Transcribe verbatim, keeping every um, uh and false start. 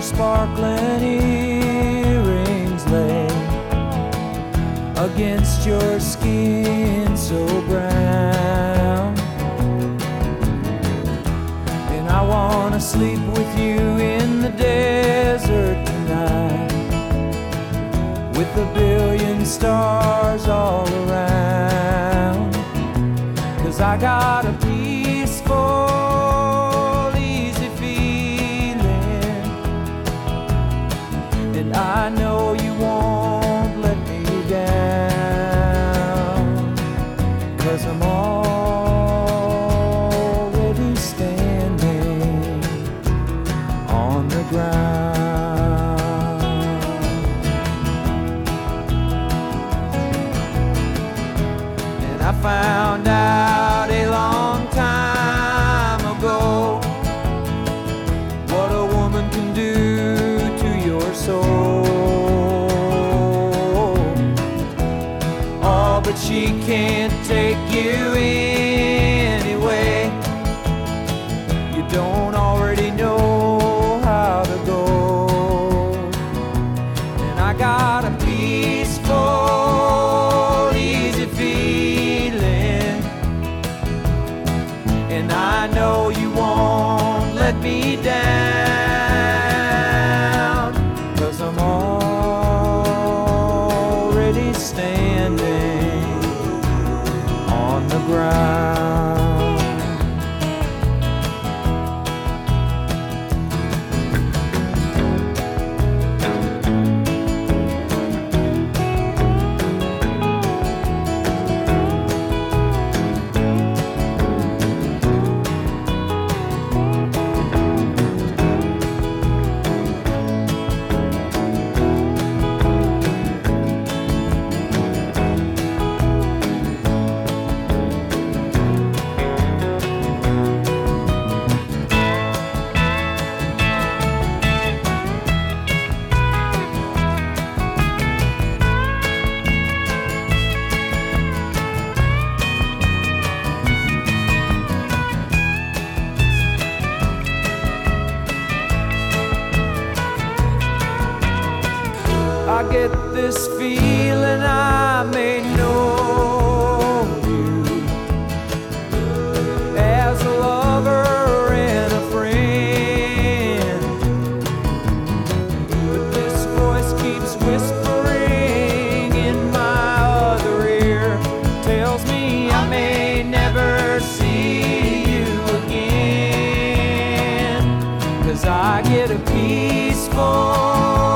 your sparkling earrings lay against your skin so brown. And I wanna sleep with you in the desert tonight, with a billion stars all around. 'Cause I got a peaceful, easy feeling, and I know you won't let me down. 'Cause I'm already standing on the ground. And I found out a long time ago what a woman can do to your soul. Oh, but she can't take you anyway. You don't already know how to go. And I got a peaceful, easy feeling, and I know you won't let me down. 'Cause I'm already standing on the ground. I get this feeling I may know you as a lover and a friend, but this voice keeps whispering in my other ear, tells me I may never see you again. 'Cause I get a peaceful,